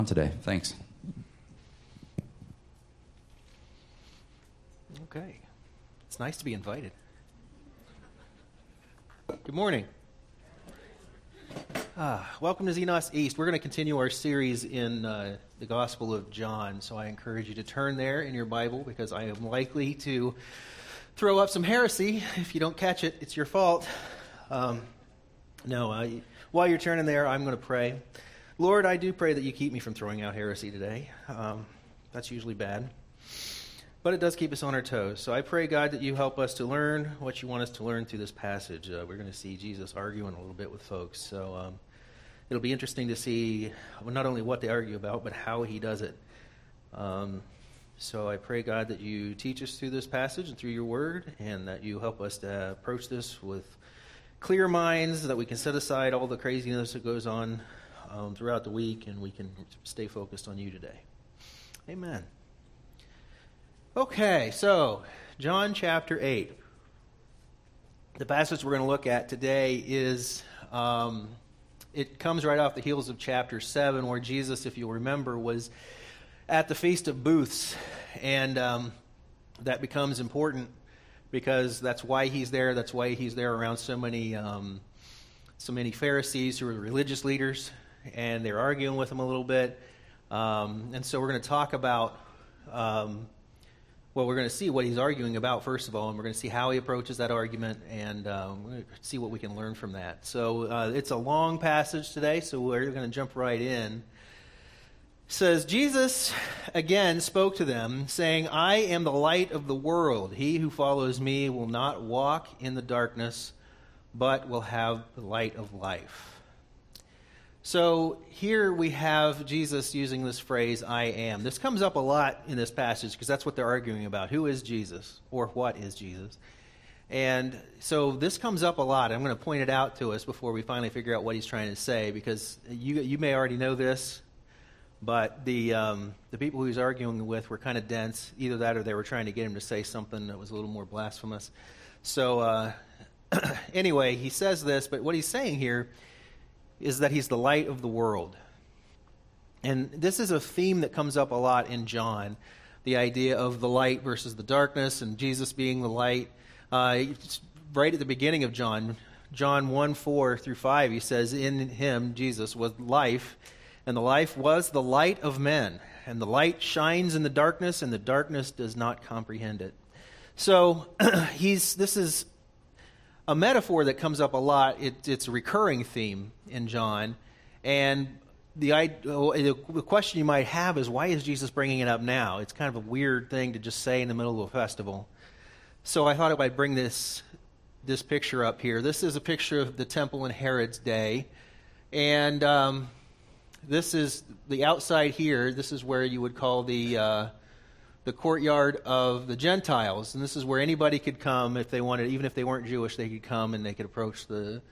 today. Thanks. Okay. It's nice to be invited. Good morning. Welcome to Xenos East. We're going to continue our series in the Gospel of John, so I encourage you to turn there in your Bible because I am likely to throw up some heresy. If you don't catch it, it's your fault. While you're turning there, I'm going to pray. Lord, I do pray that you keep me from throwing out heresy today. That's usually bad. But it does keep us on our toes. So I pray, God, that you help us to learn what you want us to learn through this passage. We're going to see Jesus arguing a little bit with folks. So it'll be interesting to see not only what they argue about, but how he does it. So I pray, God, that you teach us through this passage and through your word, and that you help us to approach this with clear minds, that we can set aside all the craziness that goes on throughout the week, and we can stay focused on you today. Amen. Okay, so John chapter 8. The passage we're going to look at today is, it comes right off the heels of chapter 7, where Jesus, if you'll remember, was at the Feast of Booths, and that becomes important because that's why he's there. That's why he's there around so many Pharisees who are religious leaders, and they're arguing with him a little bit. And so we're going to talk about, we're going to see what he's arguing about, first of all, and we're going to see how he approaches that argument, and we're going to see what we can learn from that. So it's a long passage today, so we're going to jump right in. It says, Jesus again spoke to them, saying, I am the light of the world. He who follows me will not walk in the darkness, but will have the light of life. So here we have Jesus using this phrase, I am. This comes up a lot in this passage because that's what they're arguing about. Who is Jesus, or what is Jesus? And so this comes up a lot. I'm going to point it out to us before we finally figure out what he's trying to say, because you may already know this, but the people he was arguing with were kind of dense. Either that or they were trying to get him to say something that was a little more blasphemous. So anyway, he says this, but what he's saying here is that he's the light of the world. And this is a theme that comes up a lot in John, the idea of the light versus the darkness, and Jesus being the light. Right at the beginning of John 1:4-5, he says, in him, Jesus, was life, and the life was the light of men. And the light shines in the darkness, and the darkness does not comprehend it. So this is a metaphor that comes up a lot. It's a recurring theme in John, and the question you might have is, why is Jesus bringing it up now? It's kind of a weird thing to just say in the middle of a festival. So I thought I'd bring this picture up here. This is a picture of the temple in Herod's day, and this is the outside here. This is where you would call the courtyard of the Gentiles, and this is where anybody could come if they wanted. Even if they weren't Jewish, they could come and they could approach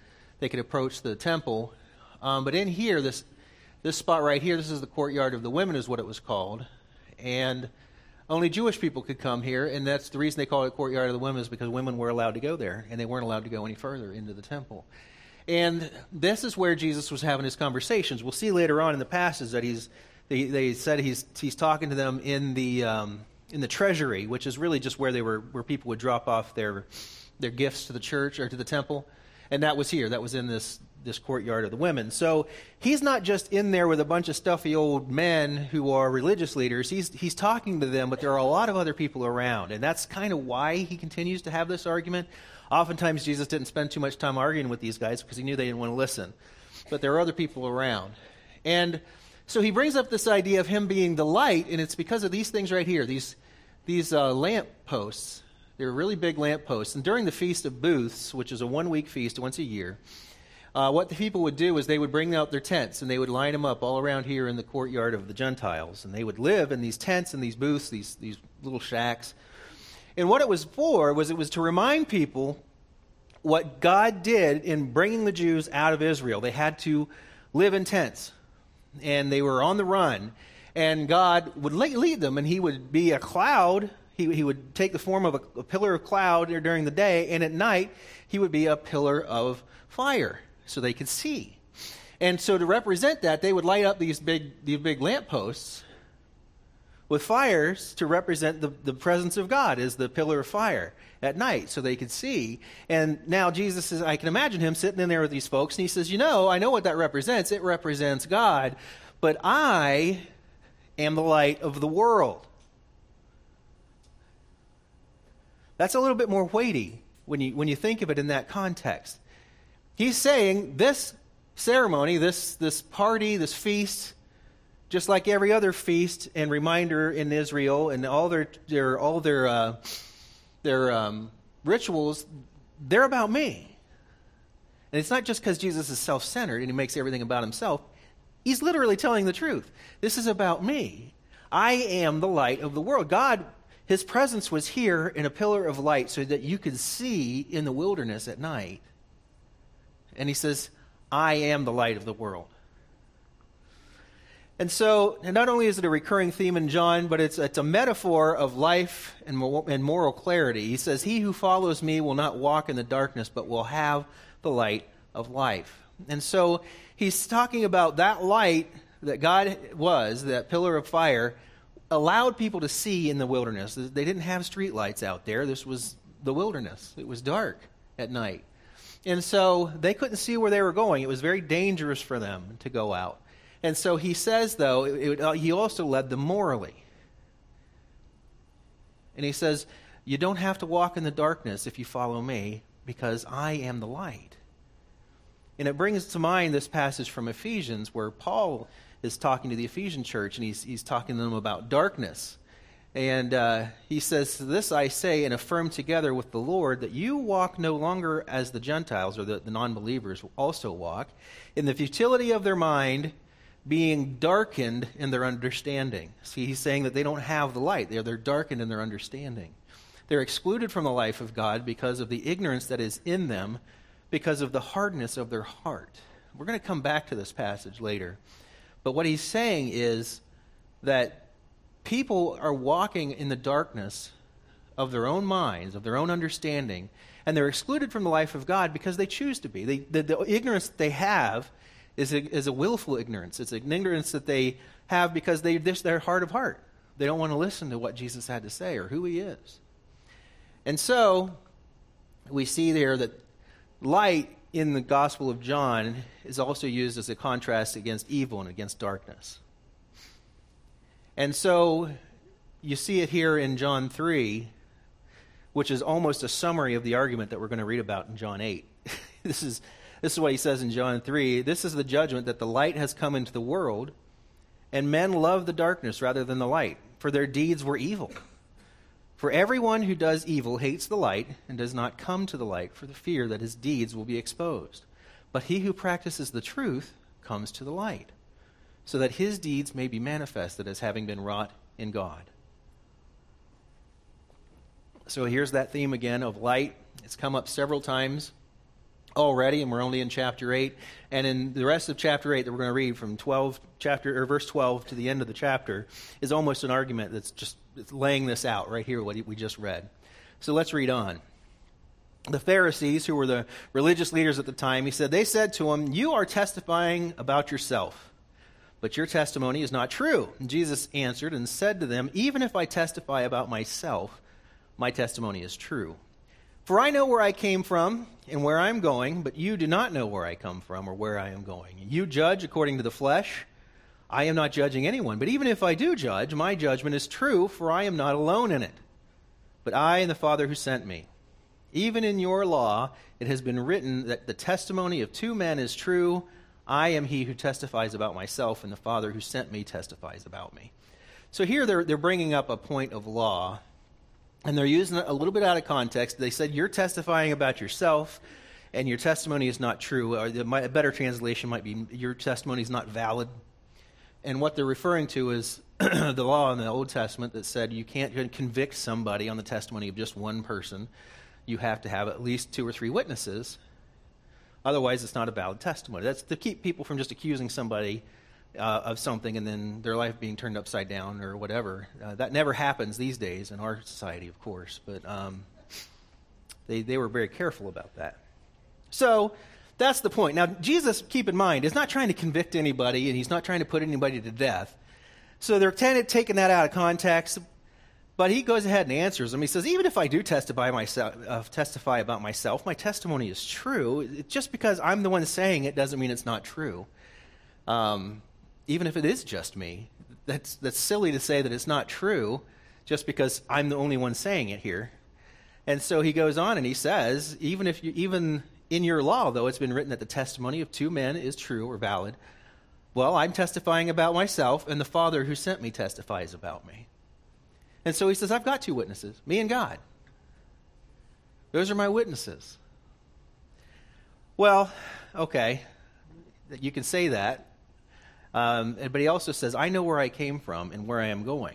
the temple. But in here, this spot right here, this is the courtyard of the women, is what it was called, and only Jewish people could come here, and that's the reason they call it courtyard of the women, is because women were allowed to go there, and they weren't allowed to go any further into the temple. And this is where Jesus was having his conversations. We'll see later on in the passage that They said he's talking to them in the treasury, which is really just where where people would drop off their gifts to the church or to the temple, and that was here. That was in this courtyard of the women. So he's not just in there with a bunch of stuffy old men who are religious leaders. He's talking to them, but there are a lot of other people around, and that's kind of why he continues to have this argument. Oftentimes Jesus didn't spend too much time arguing with these guys because he knew they didn't want to listen, but there are other people around, and so he brings up this idea of him being the light, and it's because of these things right here, these lamp posts. They're really big lamp posts. And during the Feast of Booths, which is a one-week feast once a year, what the people would do is they would bring out their tents, and they would line them up all around here in the courtyard of the Gentiles. And they would live in these tents and these booths, these little shacks. And what it was for was it was to remind people what God did in bringing the Jews out of Israel. They had to live in tents, and they were on the run, and God would lead them, and he would be a cloud. He would take the form of a pillar of cloud during the day, and at night he would be a pillar of fire so they could see. And so to represent that, they would light up these big lampposts with fires to represent the presence of God as the pillar of fire at night so they could see. And now Jesus I can imagine him sitting in there with these folks, and he says, I know what that represents. It represents God, but I am the light of the world. That's a little bit more weighty when you think of it in that context. He's saying this ceremony, this party, this feast, just like every other feast and reminder in Israel and all their rituals, they're about me. And it's not just because Jesus is self-centered and he makes everything about himself. He's literally telling the truth. This is about me. I am the light of the world. God, his presence was here in a pillar of light so that you could see in the wilderness at night. And he says, I am the light of the world. And so, not only is it a recurring theme in John, but it's a metaphor of life and moral clarity. He says, he who follows me will not walk in the darkness, but will have the light of life. And so, he's talking about that light that God was, that pillar of fire, allowed people to see in the wilderness. They didn't have street lights out there. This was the wilderness. It was dark at night. And so, they couldn't see where they were going. It was very dangerous for them to go out. And so he says, though, he also led them morally. And he says, you don't have to walk in the darkness if you follow me, because I am the light. And it brings to mind this passage from Ephesians where Paul is talking to the Ephesian church, and he's talking to them about darkness. And he says, this I say and affirm together with the Lord, that you walk no longer as the Gentiles, or the non-believers also walk, in the futility of their mind, being darkened in their understanding. See, he's saying that they don't have the light. They're darkened in their understanding. They're excluded from the life of God because of the ignorance that is in them, because of the hardness of their heart. We're going to come back to this passage later. But what he's saying is that people are walking in the darkness of their own minds, of their own understanding, and they're excluded from the life of God because they choose to be. The ignorance that they have is a willful ignorance. It's an ignorance that they have because they're hard of heart. They don't want to listen to what Jesus had to say or who he is. And so we see there that light in the Gospel of John is also used as a contrast against evil and against darkness. And so you see it here in John 3, which is almost a summary of the argument that we're going to read about in John 8. This is what he says in John 3. This is the judgment, that the light has come into the world, and men love the darkness rather than the light, for their deeds were evil. For everyone who does evil hates the light and does not come to the light for the fear that his deeds will be exposed. But he who practices the truth comes to the light, so that his deeds may be manifested as having been wrought in God. So here's that theme again of light. It's come up several times already, and we're only in chapter 8. And in the rest of chapter 8 that we're going to read from verse 12 to the end of the chapter is almost an argument it's laying this out right here, what we just read. So let's read on. The Pharisees, who were the religious leaders at the time, they said to him, "You are testifying about yourself, but your testimony is not true." And Jesus answered and said to them, "Even if I testify about myself, my testimony is true. For I know where I came from and where I am going, but you do not know where I come from or where I am going. You judge according to the flesh. I am not judging anyone. But even if I do judge, my judgment is true, for I am not alone in it, but I and the Father who sent me. Even in your law it has been written that the testimony of two men is true. I am he who testifies about myself, and the Father who sent me testifies about me." So here they're bringing up a point of law, and they're using it a little bit out of context. They said, you're testifying about yourself, and your testimony is not true. Or a better translation might be, your testimony is not valid. And what they're referring to is the law in the Old Testament that said you can't convict somebody on the testimony of just one person. You have to have at least 2 or 3 witnesses. Otherwise, it's not a valid testimony. That's to keep people from just accusing somebody of something and then their life being turned upside down or whatever. That never happens these days in our society, of course. But they were very careful about that. So That's the point. Now, Jesus, keep in mind, is not trying to convict anybody, and he's not trying to put anybody to death. So they're taking that out of context, but he goes ahead and answers them. He says, even if I do testify about myself, my testimony is true. Just because I'm the one saying it doesn't mean it's not true. Even if it is just me. That's silly to say that it's not true just because I'm the only one saying it here. And so he goes on and he says, even in your law, though, it's been written that the testimony of two men is true or valid. Well, I'm testifying about myself, and the Father who sent me testifies about me. And so he says, I've got two witnesses, me and God. Those are my witnesses. Well, okay, you can say that. But he also says, I know where I came from and where I am going.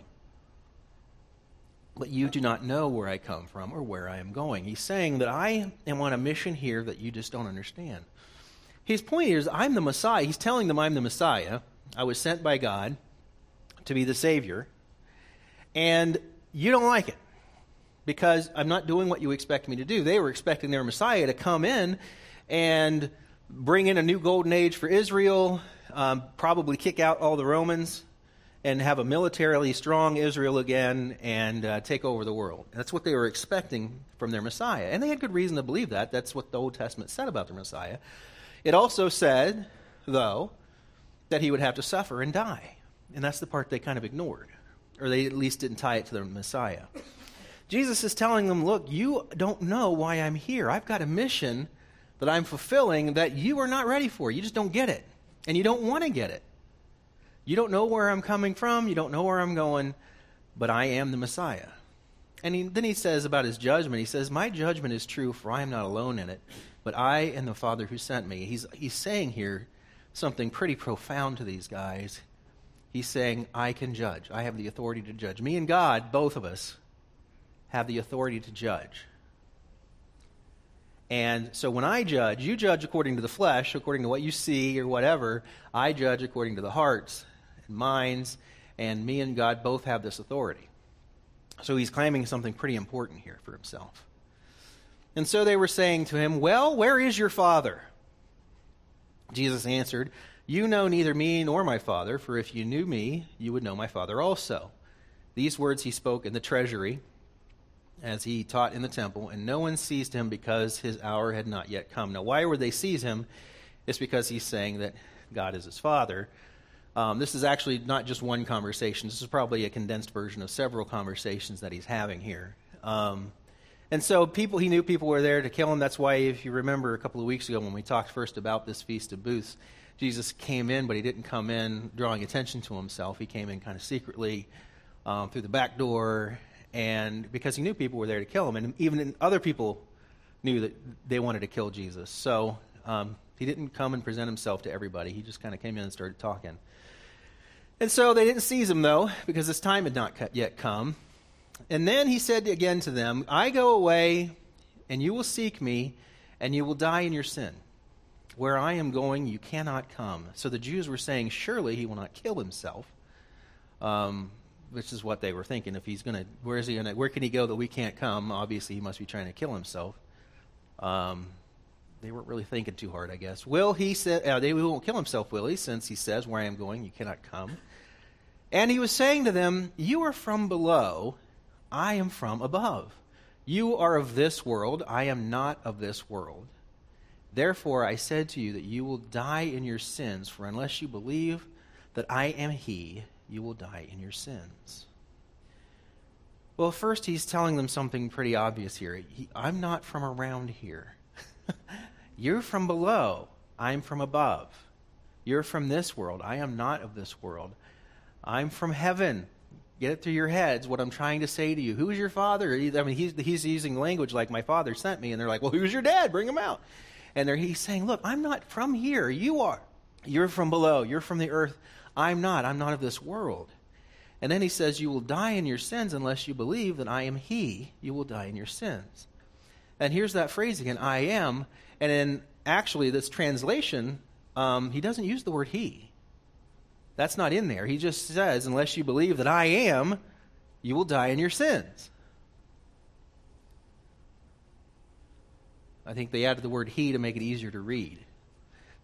But you do not know where I come from or where I am going. He's saying that I am on a mission here that you just don't understand. His point here is, I'm the Messiah. He's telling them I'm the Messiah. I was sent by God to be the Savior. And you don't like it because I'm not doing what you expect me to do. They were expecting their Messiah to come in and bring in a new golden age for Israel, probably kick out all the Romans, and have a militarily strong Israel again and take over the world. That's what they were expecting from their Messiah. And they had good reason to believe that. That's what the Old Testament said about their Messiah. It also said, though, that he would have to suffer and die. And that's the part they kind of ignored. Or they at least didn't tie it to their Messiah. Jesus is telling them, look, you don't know why I'm here. I've got a mission that I'm fulfilling that you are not ready for. You just don't get it. And you don't want to get it. You don't know where I'm coming from. You don't know where I'm going. But I am the Messiah. And then he says about his judgment, he says, my judgment is true, for I am not alone in it, but I and the Father who sent me. He's saying here something pretty profound to these guys. He's saying, I can judge. I have the authority to judge. Me and God, both of us, have the authority to judge. And so when I judge, you judge according to the flesh, according to what you see or whatever. I judge according to the hearts and minds, and me and God both have this authority. So he's claiming something pretty important here for himself. And so they were saying to him, well, where is your Father? Jesus answered, you know neither me nor my Father, for if you knew me, you would know my Father also. These words he spoke in the treasury, as he taught in the temple, and no one seized him because his hour had not yet come. Now, why would they seize him? It's because he's saying that God is his Father. This is actually not just one conversation. This is probably a condensed version of several conversations that he's having here. And so he knew people were there to kill him. That's why, if you remember a couple of weeks ago when we talked first about this Feast of Booths, Jesus came in, but he didn't come in drawing attention to himself. He came in kind of secretly through the back door, and because he knew people were there to kill him, and even other people knew that they wanted to kill Jesus. So he didn't come and present himself to everybody. He just kind of came in and started talking. And so they didn't seize him, though, because his time had not yet come. And then he said again to them, I go away, and you will seek me, and you will die in your sin. Where I am going, you cannot come. So the Jews were saying, surely he will not kill himself, which is what they were thinking. If he's going to, where can he go that we can't come? Obviously, he must be trying to kill himself. They weren't really thinking too hard, I guess. He won't kill himself, will he? Since he says, where I am going, you cannot come. And he was saying to them, you are from below, I am from above. You are of this world, I am not of this world. Therefore, I said to you that you will die in your sins, for unless you believe that I am he, you will die in your sins. Well, first he's telling them something pretty obvious here. I'm not from around here. You're from below. I'm from above. You're from this world. I am not of this world. I'm from heaven. Get it through your heads what I'm trying to say to you. Who is your father? I mean, he's using language like, my father sent me. And they're like, well, who's your dad? Bring him out. And he's saying, look, I'm not from here. You are. You're from below. You're from the earth. I'm not. I'm not of this world. And then he says, you will die in your sins unless you believe that I am he. You will die in your sins. And here's that phrase again, I am. And in actually this translation, he doesn't use the word he. That's not in there. He just says, unless you believe that I am, you will die in your sins. I think they added the word he to make it easier to read.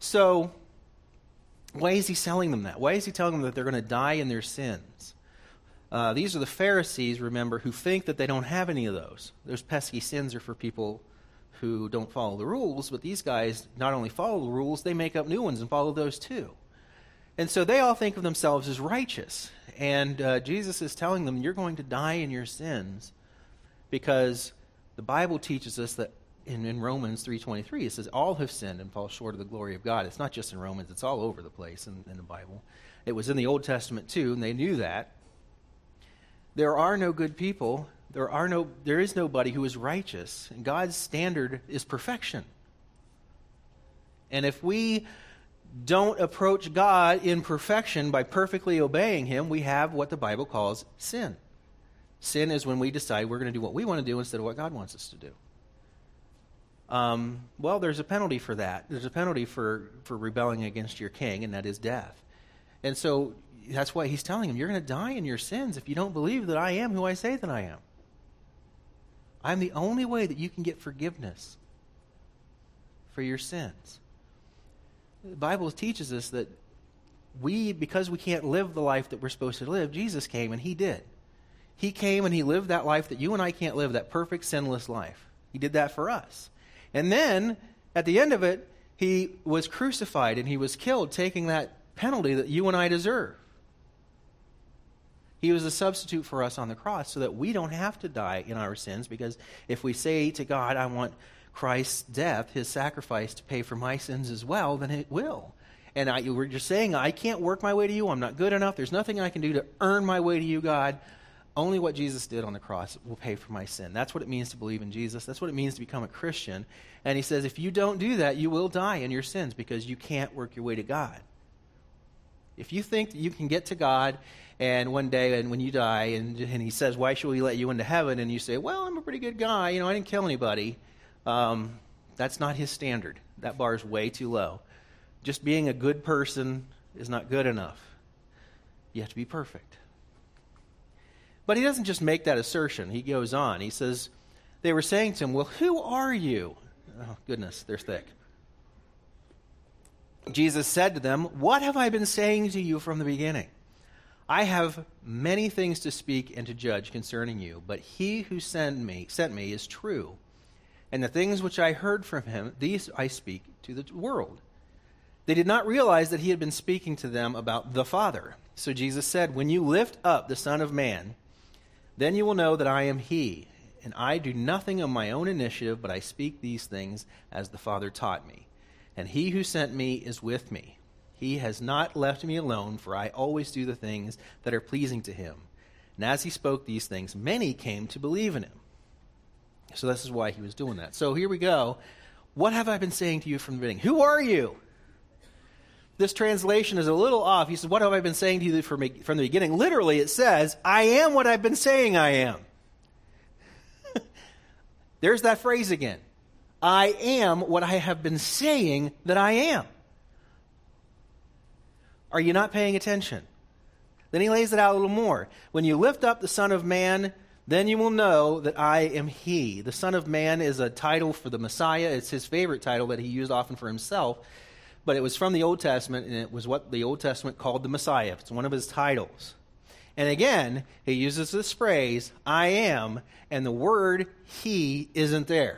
So, why is he telling them that? Why is he telling them that they're going to die in their sins? These are the Pharisees, remember, who think that they don't have any of those. Those pesky sins are for people who don't follow the rules, but these guys not only follow the rules, they make up new ones and follow those too. And so they all think of themselves as righteous. And Jesus is telling them, you're going to die in your sins, because the Bible teaches us that in Romans 3:23, it says, all have sinned and fall short of the glory of God. It's not just in Romans, it's all over the place in the Bible. It was in the Old Testament too, and they knew that. There are no good people. There is nobody who is righteous. And God's standard is perfection. And if we don't approach God in perfection by perfectly obeying him, we have what the Bible calls sin. Sin is when we decide we're going to do what we want to do instead of what God wants us to do. Well, there's a penalty for that. There's a penalty for rebelling against your king, and that is death. And so that's why he's telling him, you're going to die in your sins if you don't believe that I am who I say that I am. I'm the only way that you can get forgiveness for your sins. The Bible teaches us that because we can't live the life that we're supposed to live, Jesus came and he did. He came and he lived that life that you and I can't live, that perfect, sinless life. He did that for us. And then, at the end of it, he was crucified and he was killed, taking that penalty that you and I deserve. He was a substitute for us on the cross so that we don't have to die in our sins, because if we say to God, I want Christ's death, his sacrifice, to pay for my sins as well, then it will. And we're just saying, I can't work my way to you. I'm not good enough. There's nothing I can do to earn my way to you, God. Only what Jesus did on the cross will pay for my sin. That's what it means to believe in Jesus. That's what it means to become a Christian. And he says, if you don't do that, you will die in your sins, because you can't work your way to God. If you think that you can get to God and one day, and when you die, and he says, why should we let you into heaven? And you say, well, I'm a pretty good guy. I didn't kill anybody. That's not his standard. That bar is way too low. Just being a good person is not good enough. You have to be perfect. But he doesn't just make that assertion. He goes on. He says, they were saying to him, well, who are you? Oh, goodness, they're thick. Jesus said to them, what have I been saying to you from the beginning? I have many things to speak and to judge concerning you, but he who sent me is true. And the things which I heard from him, these I speak to the world. They did not realize that he had been speaking to them about the Father. So Jesus said, when you lift up the Son of Man, then you will know that I am he. And I do nothing of my own initiative, but I speak these things as the Father taught me. And he who sent me is with me. He has not left me alone, for I always do the things that are pleasing to him. And as he spoke these things, many came to believe in him. So this is why he was doing that. So here we go. What have I been saying to you from the beginning? Who are you? This translation is a little off. He says, what have I been saying to you from the beginning? Literally, it says, I am what I've been saying I am. There's that phrase again. I am what I have been saying that I am. Are you not paying attention? Then he lays it out a little more. When you lift up the Son of Man, then you will know that I am he. The Son of Man is a title for the Messiah. It's his favorite title that he used often for himself. But it was from the Old Testament, and it was what the Old Testament called the Messiah. It's one of his titles. And again, he uses this phrase, I am, and the word he isn't there.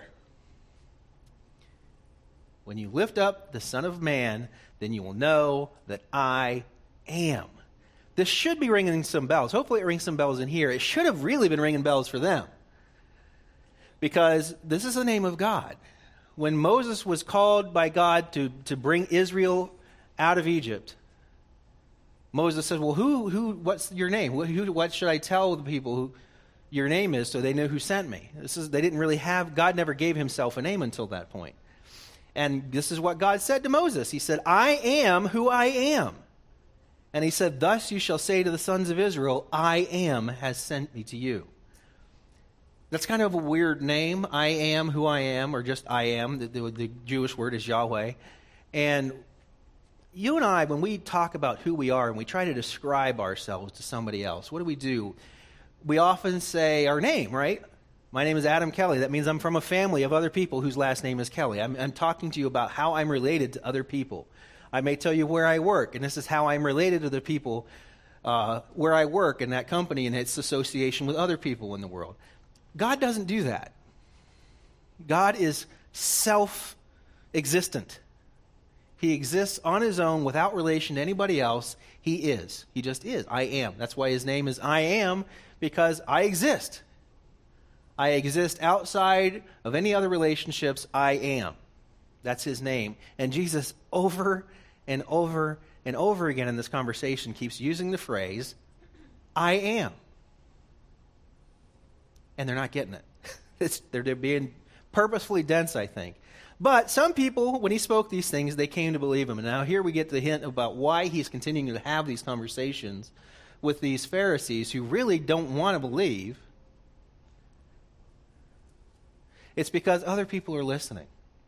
When you lift up the Son of Man, then you will know that I am. This should be ringing some bells. Hopefully it rings some bells in here. It should have really been ringing bells for them, because this is the name of God. When Moses was called by God to bring Israel out of Egypt, Moses said, well, what's your name? What should I tell the people who your name is so they know who sent me? They didn't really have, God never gave himself a name until that point. And this is what God said to Moses. He said, I am who I am. And he said, thus you shall say to the sons of Israel, I am has sent me to you. That's kind of a weird name, I am who I am, or just I am. The Jewish word is Yahweh. And you and I, when we talk about who we are and we try to describe ourselves to somebody else, what do? We often say our name, right? My name is Adam Kelly. That means I'm from a family of other people whose last name is Kelly. I'm talking to you about how I'm related to other people. I may tell you where I work, and this is how I'm related to the people where I work in that company and its association with other people in the world. God doesn't do that. God is self-existent. He exists on his own without relation to anybody else. He is. He just is. I am. That's why his name is I am, because I exist. I exist outside of any other relationships. I am. That's his name. And Jesus over and over and over again in this conversation keeps using the phrase, I am. And they're not getting it. They're being purposefully dense, I think. But some people, when he spoke these things, they came to believe him. And now here we get the hint about why he's continuing to have these conversations with these Pharisees who really don't want to believe. It's because other people are listening.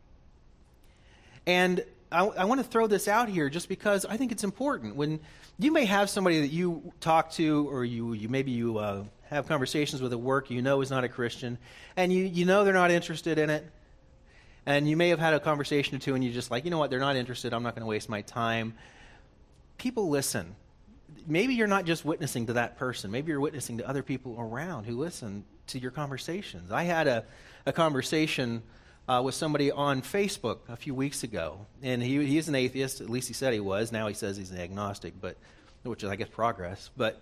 And I want to throw this out here just because I think it's important. When you may have somebody that you talk to, or you have conversations with at work you know is not a Christian, and you know they're not interested in it, and you may have had a conversation or two and you're just like, you know what, they're not interested, I'm not going to waste my time. People listen. Maybe you're not just witnessing to that person. Maybe you're witnessing to other people around who listen to your conversations. I had a conversation with somebody on Facebook a few weeks ago, and he's an atheist. At least he said he was. Now he says he's an agnostic, which is, I guess, progress. But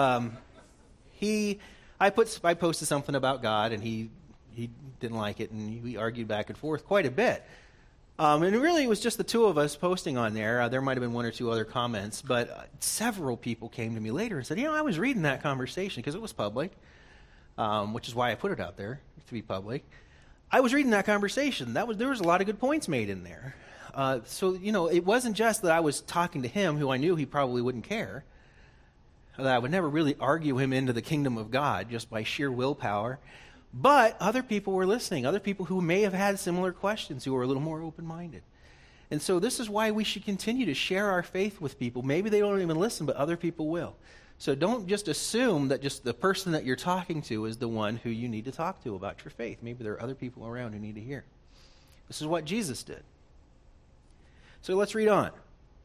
I posted something about God, and he didn't like it, and we argued back and forth quite a bit. And really, it was just the two of us posting on there. There might have been one or two other comments, but several people came to me later and said, I was reading that conversation because it was public, which is why I put it out there to be public. I was reading that conversation. There was a lot of good points made in there. So it wasn't just that I was talking to him, who I knew he probably wouldn't care, that I would never really argue him into the kingdom of God just by sheer willpower. But other people were listening, other people who may have had similar questions, who were a little more open-minded. And so this is why we should continue to share our faith with people. Maybe they don't even listen, but other people will. So don't just assume that just the person that you're talking to is the one who you need to talk to about your faith. Maybe there are other people around who need to hear. This is what Jesus did. So let's read on.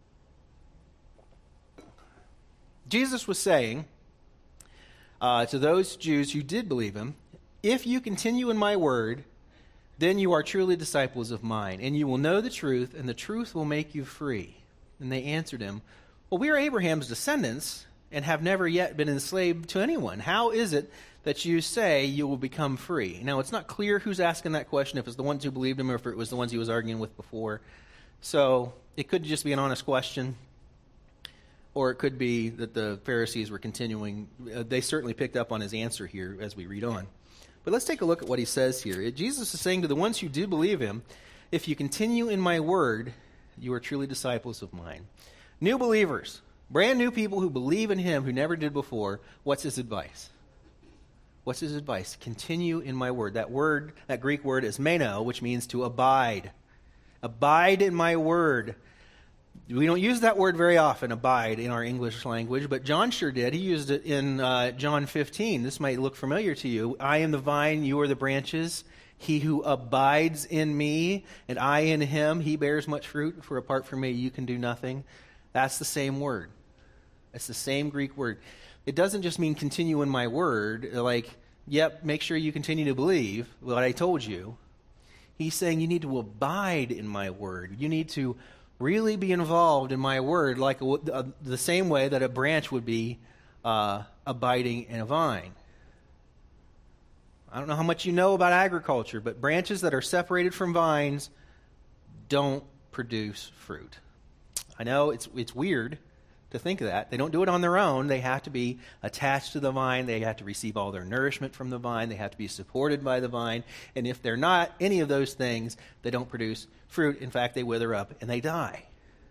Jesus was saying to those Jews who did believe him, if you continue in my word, then you are truly disciples of mine, and you will know the truth, and the truth will make you free. And they answered him, well, we are Abraham's descendants, and have never yet been enslaved to anyone. How is it that you say you will become free? Now, it's not clear who's asking that question, if it's the ones who believed him or if it was the ones he was arguing with before. So it could just be an honest question, or it could be that the Pharisees were continuing. They certainly picked up on his answer here as we read on. But let's take a look at what he says here. Jesus is saying to the ones who do believe him, if you continue in my word, you are truly disciples of mine. New believers, brand new people who believe in him, who never did before, what's his advice? What's his advice? Continue in my word. That Greek word is meno, which means to abide. Abide in my word. We don't use that word very often, abide, in our English language, but John sure did. He used it in John 15. This might look familiar to you. I am the vine, you are the branches. He who abides in me, and I in him, he bears much fruit, for apart from me you can do nothing. That's the same word. It's the same Greek word. It doesn't just mean continue in my word, like, yep, make sure you continue to believe what I told you. He's saying you need to abide in my word. You need to really be involved in my word, like the same way that a branch would be abiding in a vine. I don't know how much you know about agriculture, but branches that are separated from vines don't produce fruit. I know it's weird to think of that. They don't do it on their own. They have to be attached to the vine. They have to receive all their nourishment from the vine. They have to be supported by the vine. And if they're not any of those things, they don't produce fruit. In fact, they wither up and they die.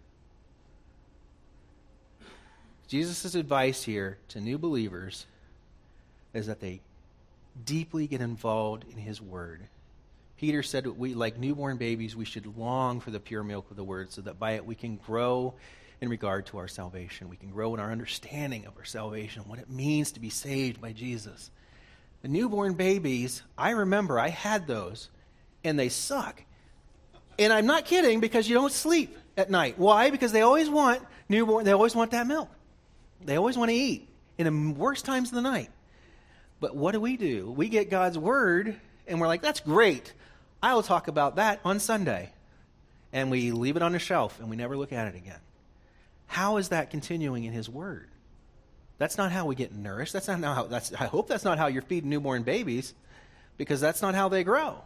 Jesus' advice here to new believers is that they deeply get involved in his word. Peter said we, like newborn babies, we should long for the pure milk of the word so that by it we can grow in regard to our salvation. We can grow in our understanding of our salvation, what it means to be saved by Jesus. The newborn babies, I remember I had those, and they suck. And I'm not kidding, because you don't sleep at night. Why? Because they always want they always want that milk. They always want to eat in the worst times of the night. But what do? We get God's word, and we're like, that's great. I will talk about that on Sunday. And we leave it on the shelf, and we never look at it again. How is that continuing in his word? That's not how we get nourished. I hope that's not how you're feeding newborn babies, because that's not how they grow.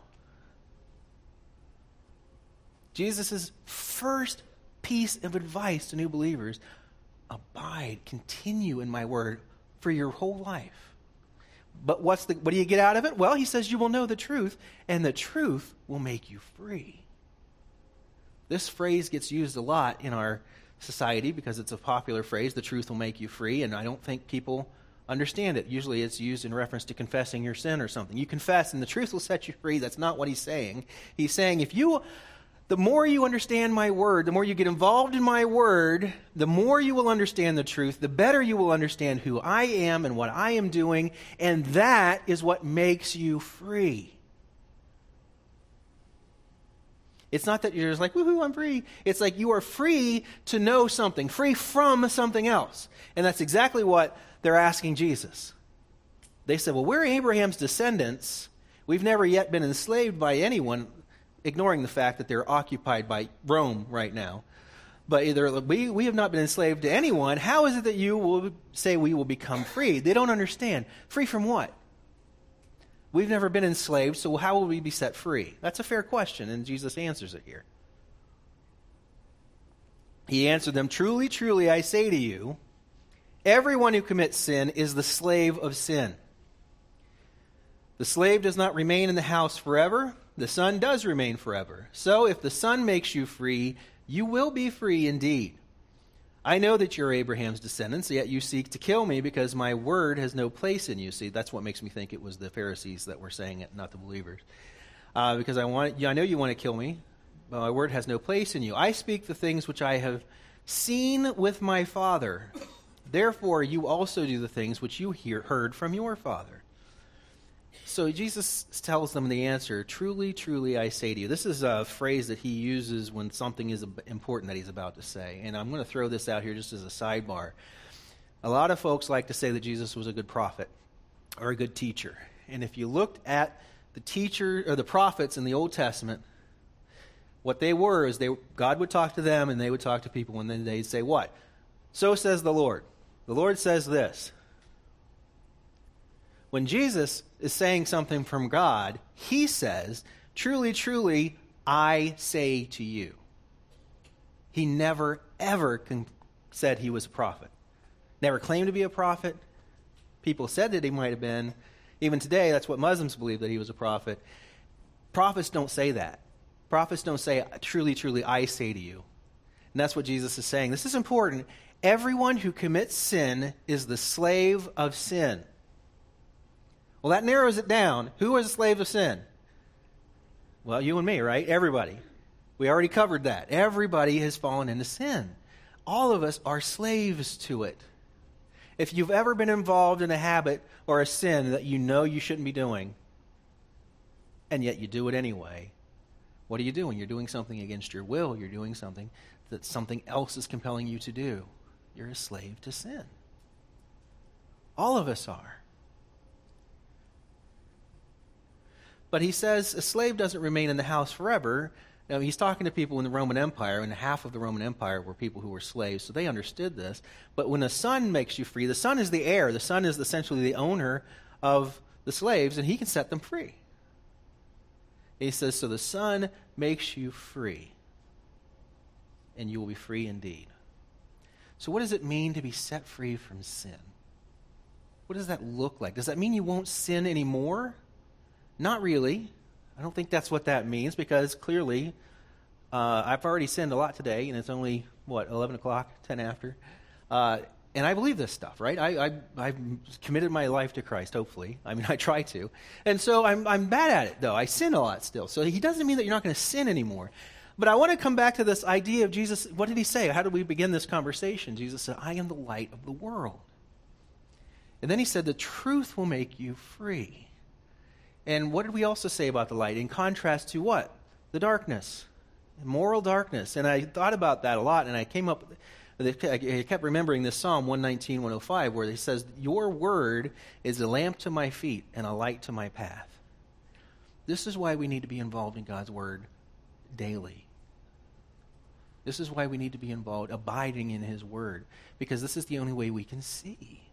Jesus' first piece of advice to new believers: abide, continue in my word for your whole life. But what do you get out of it? Well, he says you will know the truth, and the truth will make you free. This phrase gets used a lot in our society because it's a popular phrase, the truth will make you free, and I don't think people understand it. Usually it's used in reference to confessing your sin or something. You confess and the truth will set you free. That's not what he's saying. He's saying the more you understand my word, the more you get involved in my word, the more you will understand the truth, the better you will understand who I am and what I am doing, and that is what makes you free. It's not that you're just like, woohoo, I'm free. It's like you are free to know something, free from something else. And that's exactly what they're asking Jesus. They said, well, we're Abraham's descendants. We've never yet been enslaved by anyone, ignoring the fact that they're occupied by Rome right now. But we have not been enslaved to anyone. How is it that you will say we will become free? They don't understand. Free from what? We've never been enslaved, so how will we be set free? That's a fair question, and Jesus answers it here. He answered them, truly, truly, I say to you, everyone who commits sin is the slave of sin. The slave does not remain in the house forever. The son does remain forever. So if the son makes you free, you will be free indeed. I know that you're Abraham's descendants, yet you seek to kill me because my word has no place in you. See, that's what makes me think it was the Pharisees that were saying it, not the believers. Because I know you want to kill me, but my word has no place in you. I speak the things which I have seen with my Father. Therefore, you also do the things which you heard from your father. So Jesus tells them the answer, truly, truly, I say to you. This is a phrase that he uses when something is important that he's about to say. And I'm going to throw this out here just as a sidebar. A lot of folks like to say that Jesus was a good prophet or a good teacher. And if you looked at the prophets in the Old Testament, what they were is God would talk to them and they would talk to people, and then they'd say, what? So says the Lord. The Lord says this. When Jesus is saying something from God, he says, truly, truly, I say to you. He never, ever said he was a prophet. Never claimed to be a prophet. People said that he might have been. Even today, that's what Muslims believe, that he was a prophet. Prophets don't say that. Prophets don't say, truly, truly, I say to you. And that's what Jesus is saying. This is important. Everyone who commits sin is the slave of sin. Well, that narrows it down. Who is a slave of sin? Well, you and me, right? Everybody. We already covered that. Everybody has fallen into sin. All of us are slaves to it. If you've ever been involved in a habit or a sin that you know you shouldn't be doing, and yet you do it anyway, what are you doing? You're doing something against your will. You're doing something that something else is compelling you to do. You're a slave to sin. All of us are. But he says a slave doesn't remain in the house forever. Now, he's talking to people in the Roman Empire, and half of the Roman Empire were people who were slaves, so they understood this. But when the son makes you free, the son is the heir. The son is essentially the owner of the slaves, and he can set them free. He says, so the son makes you free, and you will be free indeed. So what does it mean to be set free from sin? What does that look like? Does that mean you won't sin anymore? Not really. I don't think that's what that means, because clearly I've already sinned a lot today, and it's only, 11 o'clock, 10 after. And I believe this stuff, right? I've committed my life to Christ, hopefully. I mean, I try to. And so I'm bad at it, though. I sin a lot still. So he doesn't mean that you're not going to sin anymore. But I want to come back to this idea of Jesus. What did he say? How did we begin this conversation? Jesus said, I am the light of the world. And then he said, the truth will make you free. And what did we also say about the light? In contrast to what? The darkness. Moral darkness. And I thought about that a lot, and I kept remembering this Psalm 119, 105, where it says, your word is a lamp to my feet and a light to my path. This is why we need to be involved in God's word daily. This is why we need to be involved, abiding in his word, because this is the only way we can see.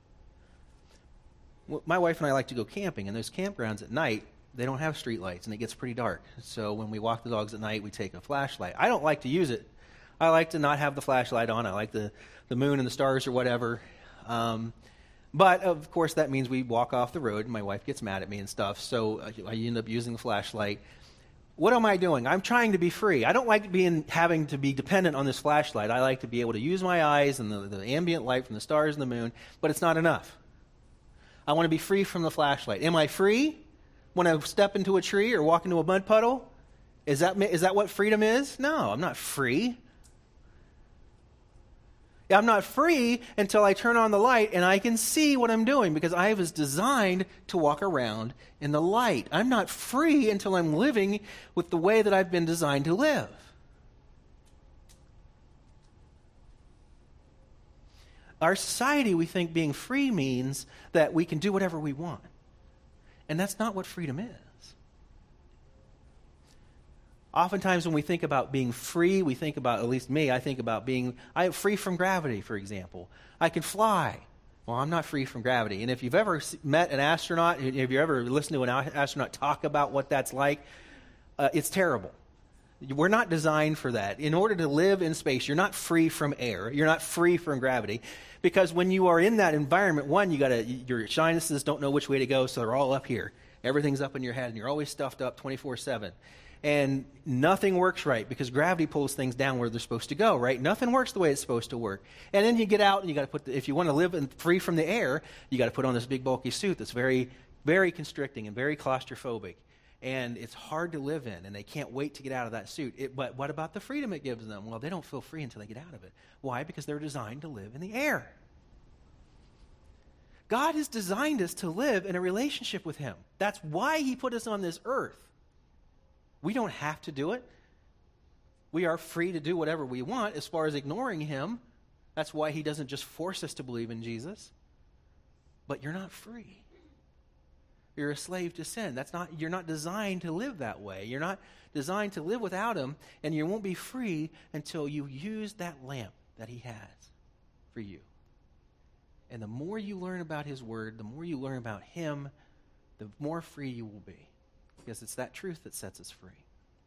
My wife and I like to go camping, and those campgrounds at night, they don't have street lights, and it gets pretty dark. So when we walk the dogs at night, we take a flashlight. I don't like to use it. I like to not have the flashlight on. I like the moon and the stars or whatever. But, of course, that means we walk off the road, and my wife gets mad at me and stuff, so I end up using the flashlight. What am I doing? I'm trying to be free. I don't like having to be dependent on this flashlight. I like to be able to use my eyes and the ambient light from the stars and the moon, but it's not enough. I want to be free from the flashlight. Am I free when I step into a tree or walk into a mud puddle? Is that what freedom is? No, I'm not free. I'm not free until I turn on the light and I can see what I'm doing, because I was designed to walk around in the light. I'm not free until I'm living with the way that I've been designed to live. Our society, we think being free means that we can do whatever we want. And that's not what freedom is. Oftentimes when we think about being free, we think about, at least me, I think about I'm free from gravity, for example. I can fly. Well, I'm not free from gravity. And if you've ever met an astronaut, if you ever listened to an astronaut talk about what that's like, it's terrible. We're not designed for that. In order to live in space, you're not free from air. You're not free from gravity. Because when you are in that environment, one, your sinuses don't know which way to go, so they're all up here. Everything's up in your head, and you're always stuffed up 24/7. And nothing works right, because gravity pulls things down where they're supposed to go, right? Nothing works the way it's supposed to work. And then you get out, and you got to if you want to live free from the air, you got to put on this big bulky suit that's very, very constricting and very claustrophobic. And it's hard to live in, and they can't wait to get out of that suit. But what about the freedom it gives them? Well, they don't feel free until they get out of it. Why? Because they're designed to live in the air. God has designed us to live in a relationship with him. That's why he put us on this earth. We don't have to do it. We are free to do whatever we want as far as ignoring him. That's why he doesn't just force us to believe in Jesus. But you're not free. You're a slave to sin. You're not designed to live that way. You're not designed to live without him, and you won't be free until you use that lamp that he has for you. And the more you learn about his word, the more you learn about him, the more free you will be. Because it's that truth that sets us free.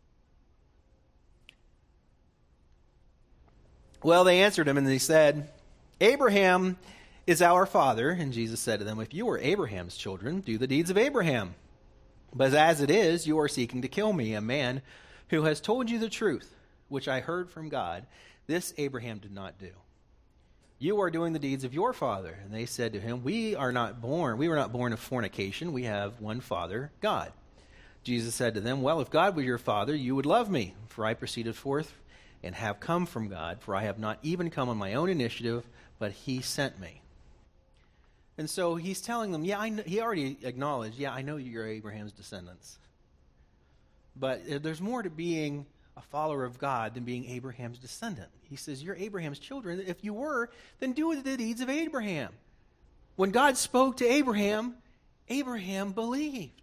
Well, they answered him, and they said, Abraham is our father. And Jesus said to them, if you were Abraham's children, do the deeds of Abraham. But as it is, you are seeking to kill me, a man who has told you the truth, which I heard from God. This Abraham did not do. You are doing the deeds of your father. And they said to him, we were not born of fornication. We have one Father, God. Jesus said to them, well, if God were your father, you would love me, for I proceeded forth and have come from God, for I have not even come on my own initiative, but he sent me. And so he's telling them, he already acknowledged, I know you're Abraham's descendants. But there's more to being a follower of God than being Abraham's descendant. He says, you're Abraham's children. If you were, then do the deeds of Abraham. When God spoke to Abraham, Abraham believed.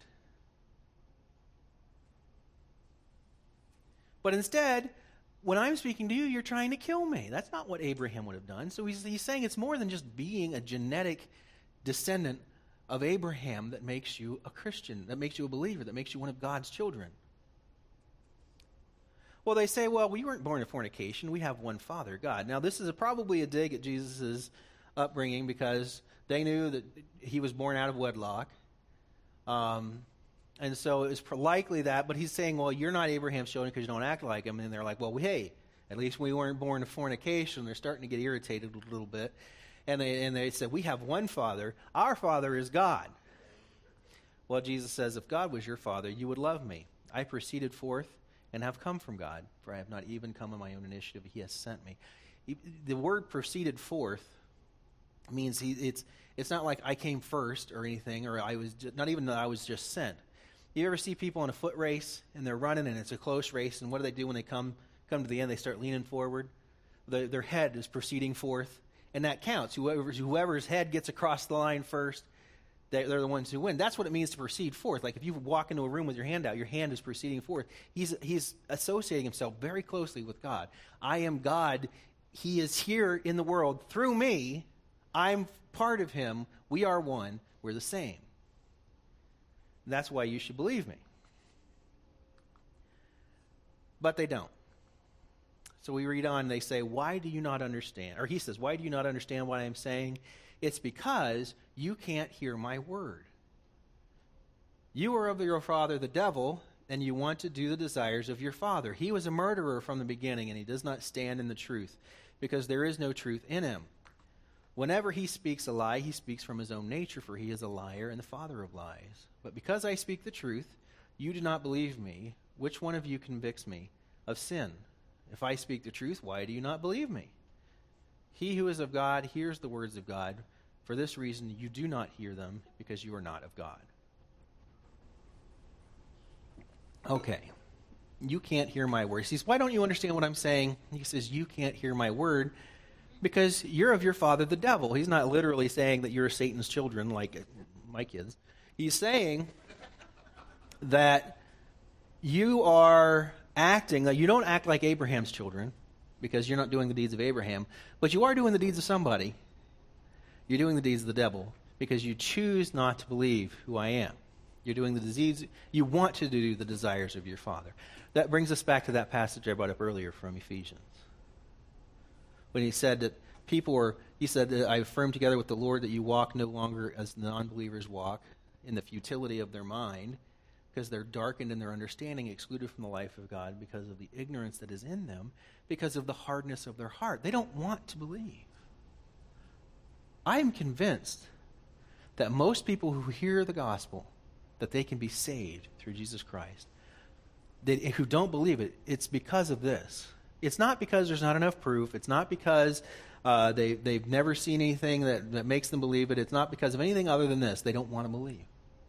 But instead, when I'm speaking to you, you're trying to kill me. That's not what Abraham would have done. So he's saying it's more than just being a genetic descendant of Abraham that makes you a Christian, that makes you a believer, that makes you one of God's children. Well, they say, well, we weren't born of fornication. We have one Father, God. Now, this is probably a dig at Jesus' upbringing, because they knew that he was born out of wedlock. And so it's likely that, but he's saying, well, you're not Abraham's children because you don't act like him. And they're like, well, hey, at least we weren't born of fornication. They're starting to get irritated a little bit. And they said, we have one Father. Our Father is God. Well, Jesus says, if God was your Father, you would love me. I proceeded forth and have come from God, for I have not even come on my own initiative. He has sent me. The word proceeded forth means it's It's not like I came first or anything, or not even that I was just sent. You ever see people in a foot race, and they're running, and it's a close race, and what do when they come to the end? They start leaning forward. Their head is proceeding forth, and that counts. Whoever's head gets across the line first, they're the ones who win. That's what it means to proceed forth. Like if you walk into a room with your hand out, your hand is proceeding forth. He's associating himself very closely with God. I am God. He is here in the world through me. I'm part of him. We are one. We're the same. And that's why you should believe me. But they don't. So we read on, they say, why do you not understand? Or he says, why do you not understand what I am saying? It's because you can't hear my word. You are of your father, the devil, and you want to do the desires of your father. He was a murderer from the beginning, and he does not stand in the truth, because there is no truth in him. Whenever he speaks a lie, he speaks from his own nature, for he is a liar and the father of lies. But because I speak the truth, you do not believe me. Which one of you convicts me of sin? If I speak the truth, why do you not believe me? He who is of God hears the words of God. For this reason, you do not hear them, because you are not of God. Okay. You can't hear my word. He says, why don't you understand what I'm saying? He says, you can't hear my word because you're of your father, the devil. He's not literally saying that you're Satan's children like my kids. He's saying that you are acting, you don't act like Abraham's children because you're not doing the deeds of Abraham, but you are doing the deeds of somebody. You're doing the deeds of the devil because you choose not to believe who I am. You're doing the deeds, you want to do the desires of your father. That brings us back to that passage I brought up earlier from Ephesians. When he said that he said that I affirm together with the Lord that you walk no longer as non-believers walk in the futility of their mind, because they're darkened in their understanding, excluded from the life of God because of the ignorance that is in them, because of the hardness of their heart. They don't want to believe. I am convinced that most people who hear the gospel, that they can be saved through Jesus Christ, who don't believe it, it's because of this. It's not because there's not enough proof. It's not because they've never seen anything that makes them believe it. It's not because of anything other than this. They don't want to believe.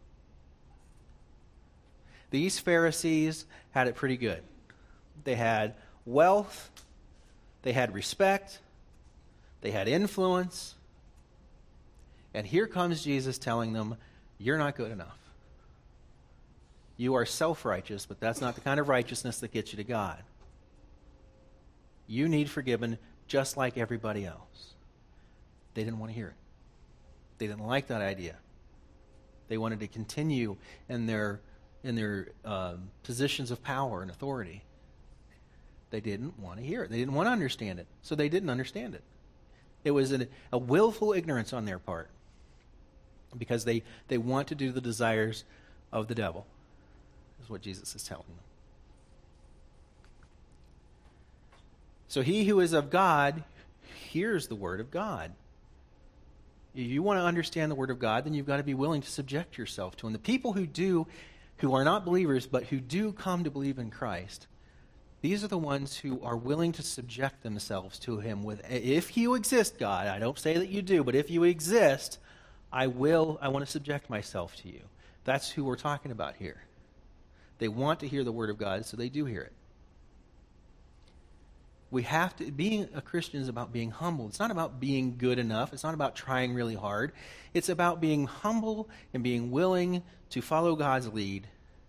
These Pharisees had it pretty good. They had wealth. They had respect. They had influence. And here comes Jesus telling them, you're not good enough. You are self-righteous, but that's not the kind of righteousness that gets you to God. You need forgiven just like everybody else. They didn't want to hear it. They didn't like that idea. They wanted to continue in their positions of power and authority. They didn't want to hear it. They didn't want to understand it. So they didn't understand it. It was a willful ignorance on their part because they want to do the desires of the devil, is what Jesus is telling them. So he who is of God hears the word of God. If you want to understand the word of God, then you've got to be willing to subject yourself to him. The people who are not believers, but who do come to believe in Christ, these are the ones who are willing to subject themselves to him. If you exist, God, I don't say that you do, but if you exist, I want to subject myself to you. That's who we're talking about here. They want to hear the word of God, so they do hear it. Being a Christian is about being humble. It's not about being good enough. It's not about trying really hard. It's about being humble and being willing to follow God's lead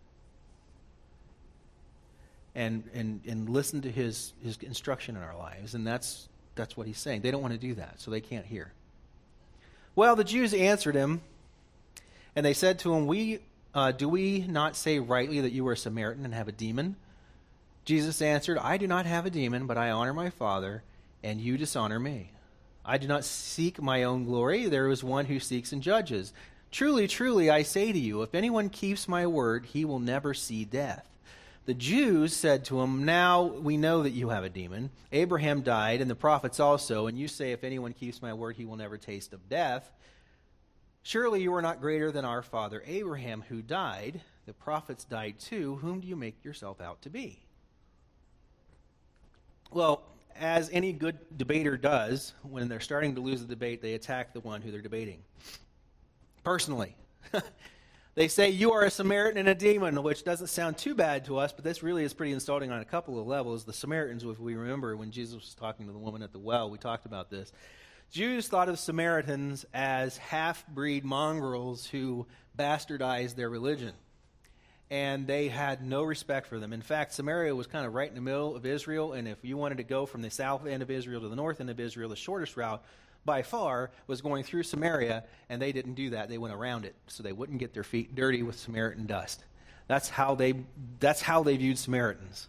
and listen to his instruction in our lives. And that's what he's saying. They don't want to do that, so they can't hear. Well, the Jews answered him, and they said to him, do we not say rightly that you are a Samaritan and have a demon? Jesus answered, I do not have a demon, but I honor my Father, and you dishonor me. I do not seek my own glory. There is one who seeks and judges. Truly, truly, I say to you, if anyone keeps my word, he will never see death. The Jews said to him, now we know that you have a demon. Abraham died, and the prophets also, and you say, if anyone keeps my word, he will never taste of death. Surely you are not greater than our father Abraham, who died. The prophets died too. Whom do you make yourself out to be? Well, as any good debater does, when they're starting to lose the debate, they attack the one who they're debating. Personally. They say, you are a Samaritan and a demon, which doesn't sound too bad to us, but this really is pretty insulting on a couple of levels. The Samaritans, if we remember when Jesus was talking to the woman at the well, we talked about this. Jews thought of Samaritans as half-breed mongrels who bastardized their religion. And they had no respect for them. In fact, Samaria was kind of right in the middle of Israel, and if you wanted to go from the south end of Israel to the north end of Israel, the shortest route by far was going through Samaria, and they didn't do that. They went around it so they wouldn't get their feet dirty with Samaritan dust. That's how they viewed Samaritans.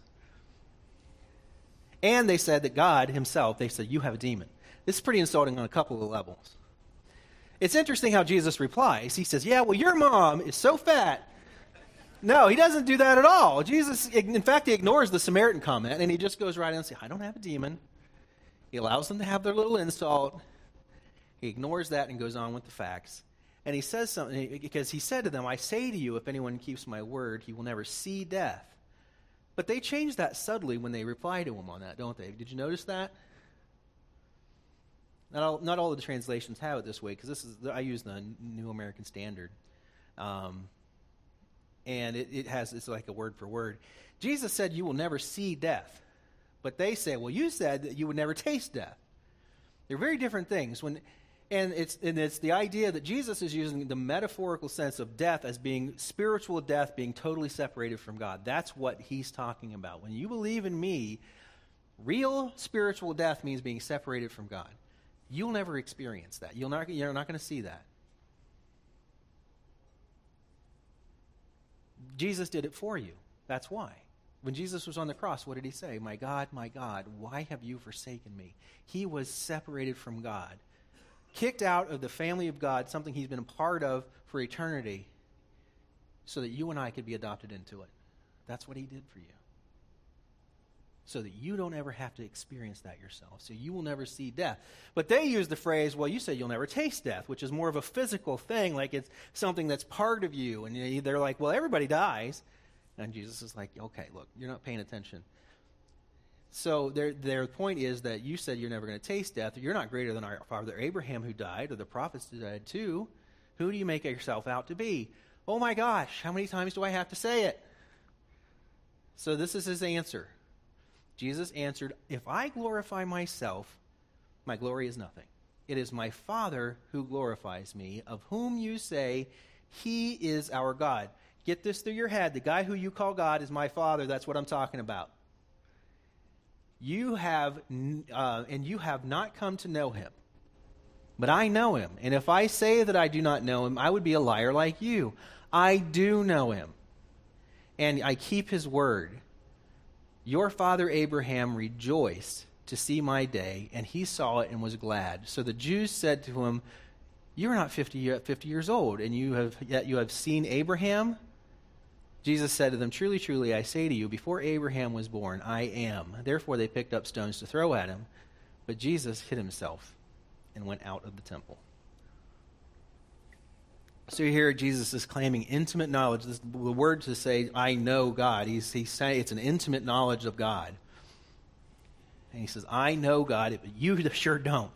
And they said that God himself, they said, you have a demon. This is pretty insulting on a couple of levels. It's interesting how Jesus replies. He says, yeah, well, your mom is so fat. No, he doesn't do that at all. Jesus, in fact, he ignores the Samaritan comment, and he just goes right in and says, I don't have a demon. He allows them to have their little insult. He ignores that and goes on with the facts. And he says something, because he said to them, I say to you, if anyone keeps my word, he will never see death. But they change that subtly when they reply to him on that, don't they? Did you notice that? Not all of the translations have it this way, because I use the New American Standard. And it's like a word for word. Jesus said, you will never see death. But they say, well, you said that you would never taste death. They're very different things. And it's the idea that Jesus is using the metaphorical sense of death as being spiritual death, being totally separated from God. That's what he's talking about. When you believe in me, real spiritual death means being separated from God. You'll never experience that. You're not going to see that. Jesus did it for you. That's why. When Jesus was on the cross, what did he say? My God, why have you forsaken me? He was separated from God, kicked out of the family of God, something he's been a part of for eternity, so that you and I could be adopted into it. That's what he did for you. So that you don't ever have to experience that yourself. So you will never see death. But they use the phrase, well, you say you'll never taste death, which is more of a physical thing, like it's something that's part of you. And they're like, well, everybody dies. And Jesus is like, okay, look, you're not paying attention. So their point is that you said you're never going to taste death. You're not greater than our father Abraham who died, or the prophets who died too. Who do you make yourself out to be? Oh my gosh, how many times do I have to say it? So this is his answer. Jesus answered, if I glorify myself, my glory is nothing. It is my Father who glorifies me, of whom you say he is our God. Get this through your head. The guy who you call God is my Father. That's what I'm talking about. You have not come to know him. But I know him. And if I say that I do not know him, I would be a liar like you. I do know him. And I keep his word. Your father Abraham rejoiced to see my day, and he saw it and was glad. So the Jews said to him, you are not 50 years old, and yet you have seen Abraham? Jesus said to them, truly, truly, I say to you, before Abraham was born, I am. Therefore they picked up stones to throw at him. But Jesus hid himself and went out of the temple. So here Jesus is claiming intimate knowledge. The word to say, I know God, he's saying it's an intimate knowledge of God. And he says, I know God, but you sure don't.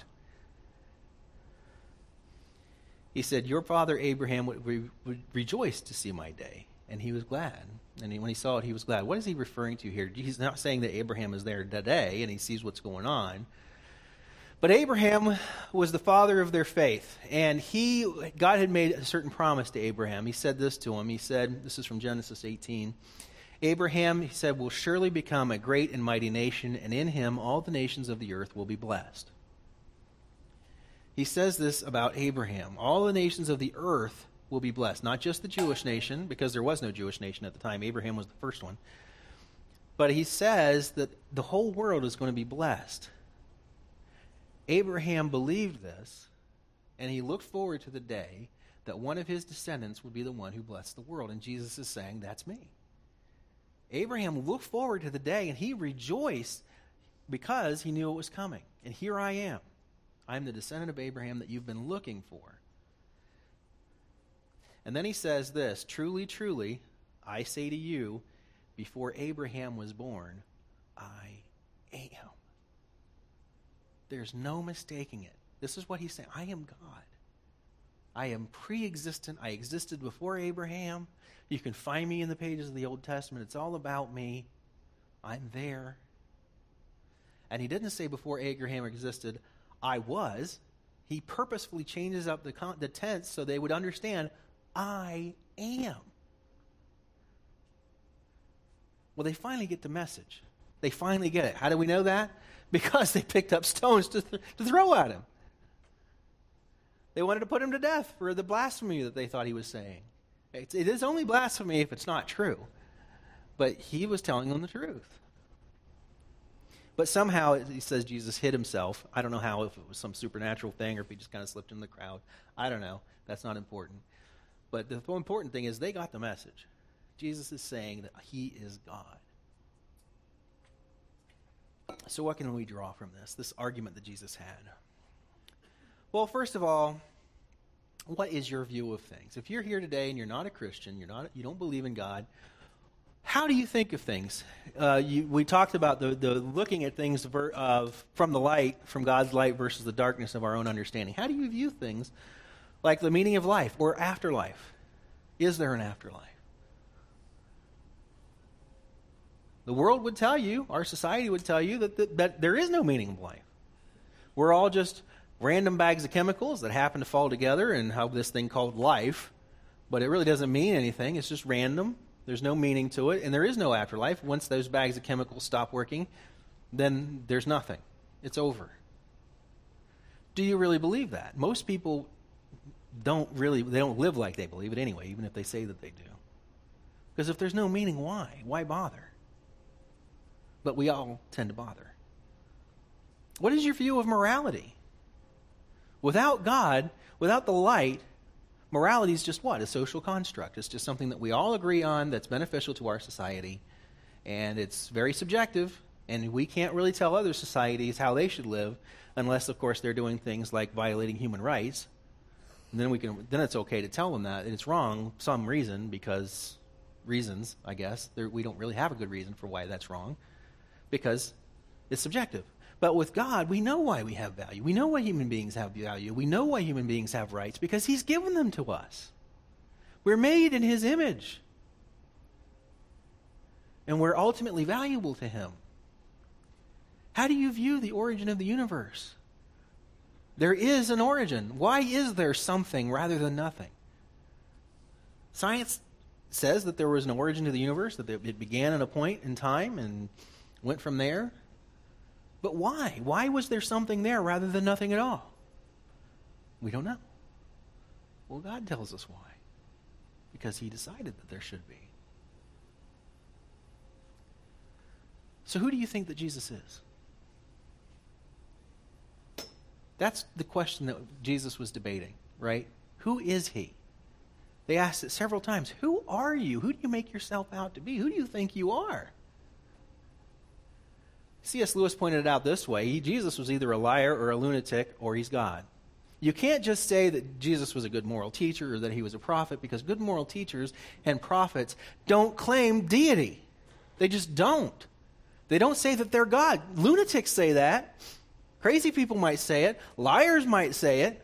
He said, your father Abraham would rejoice to see my day. And he was glad. And when he saw it, he was glad. What is he referring to here? He's not saying that Abraham is there today and he sees what's going on. But Abraham was the father of their faith. And God had made a certain promise to Abraham. He said this to him. He said, this is from Genesis 18. Abraham, he said, will surely become a great and mighty nation, and in him all the nations of the earth will be blessed. He says this about Abraham. All the nations of the earth will be blessed. Not just the Jewish nation, because there was no Jewish nation at the time. Abraham was the first one. But he says that the whole world is going to be blessed. Abraham believed this, and he looked forward to the day that one of his descendants would be the one who blessed the world. And Jesus is saying, that's me. Abraham looked forward to the day, and he rejoiced because he knew it was coming. And here I am. I'm the descendant of Abraham that you've been looking for. And then he says this, truly, truly, I say to you, before Abraham was born, I am. There's no mistaking it. This is what he's saying. I am God. I am pre-existent. I existed before Abraham. You can find me in the pages of the Old Testament. It's all about me. I'm there. And he didn't say before Abraham existed, I was. He purposefully changes up the tense so they would understand, I am. Well, they finally get the message. They finally get it. How do we know that? Because they picked up stones to throw at him. They wanted to put him to death for the blasphemy that they thought he was saying. It is only blasphemy if it's not true. But he was telling them the truth. But somehow, he says Jesus hid himself. I don't know how, if it was some supernatural thing or if he just kind of slipped in the crowd. I don't know. That's not important. But the important thing is they got the message. Jesus is saying that he is God. So what can we draw from this argument that Jesus had? Well, first of all, what is your view of things? If you're here today and you're not a Christian, you don't believe in God, how do you think of things? We talked about the looking at things from the light, from God's light versus the darkness of our own understanding. How do you view things like the meaning of life or afterlife? Is there an afterlife? The world would tell you, our society would tell you that there is no meaning of life. We're all just random bags of chemicals that happen to fall together and have this thing called life, but it really doesn't mean anything. It's just random. There's no meaning to it, and there is no afterlife. Once those bags of chemicals stop working, then there's nothing. It's over. Do you really believe that? Most people don't live like they believe it anyway, even if they say that they do. Because if there's no meaning, why? Why bother? But we all tend to bother. What is your view of morality? Without God, without the light, morality is just what? A social construct. It's just something that we all agree on that's beneficial to our society. And it's very subjective, and we can't really tell other societies how they should live unless, of course, they're doing things like violating human rights. And then it's okay to tell them that it's wrong for some reason, because reasons, I guess. We don't really have a good reason for why that's wrong, because it's subjective. But with God, we know why we have value. We know why human beings have value. We know why human beings have rights, because he's given them to us. We're made in his image. And we're ultimately valuable to him. How do you view the origin of the universe? There is an origin. Why is there something rather than nothing? Science says that there was an origin to the universe, that it began at a point in time and went from there. But why? Why was there something there rather than nothing at all? We don't know. Well, God tells us why. Because he decided that there should be. So who do you think that Jesus is? That's the question that Jesus was debating, right? Who is he? They asked it several times. Who are you? Who do you make yourself out to be? Who do you think you are? C.S. Lewis pointed it out this way. Jesus was either a liar or a lunatic, or he's God. You can't just say that Jesus was a good moral teacher or that he was a prophet, because good moral teachers and prophets don't claim deity. They just don't. They don't say that they're God. Lunatics say that. Crazy people might say it. Liars might say it.